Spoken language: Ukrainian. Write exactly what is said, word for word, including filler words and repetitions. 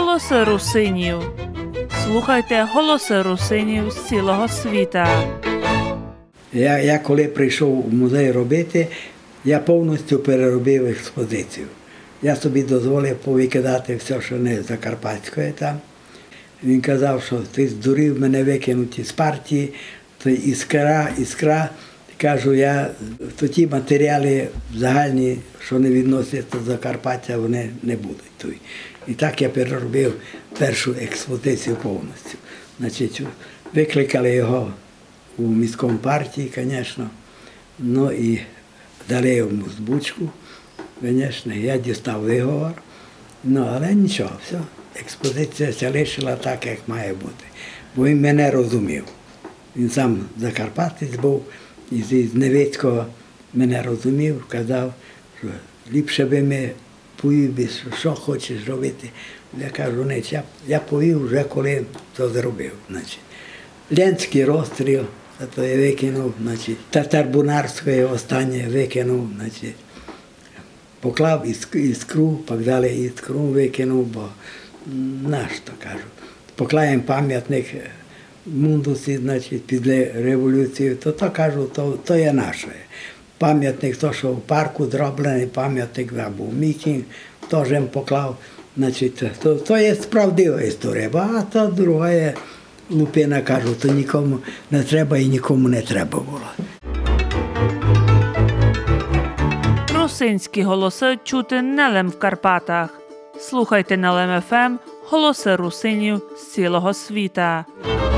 Голоси русинів. Слухайте голоси русинів з цілого світа. Я, я коли прийшов в музей робити, я повністю переробив експозицію. Я собі дозволив повикидати все, що не закарпатське там. Він казав, що ти здурів мене викинути з партії, то іскра, іскра. Кажу, я, то ті матеріали загальні, що не відносяться до Закарпаття, вони не будуть. І так я переробив першу експозицію повністю. Значить, викликали його у міському партії, звісно, ну і дали йому збучку, звісно, я дістав виговор, ну, але нічого, все, експозиція ця лишила так, як має бути, бо він мене розумів. Він сам закарпатець був, і з Невицького мене розумів, казав, що ліпше би ми повів, що хочеш робити. Я кажу, не, я, я повів вже коли то зробив. Значить. Ленський розстріл, то я викинув, значить, Татарбунарське останнє викинув, значить, поклав іскру, пак далі іскру викинув, бо наш то кажу. Поклаємо пам'ятник Мундусі, значить, після революції, то то кажу, то, то є наше. Пам'ятник, то, що в парку зроблений, пам'ятник був мітинг, теж їм поклав, значить, то, то є справдива історія, а то друга є лупина, кажу, то нікому не треба і нікому не треба було. Русинські голоси чути не лише в Карпатах. Слухайте на ЛМ ФМ голоси русинів з цілого світа.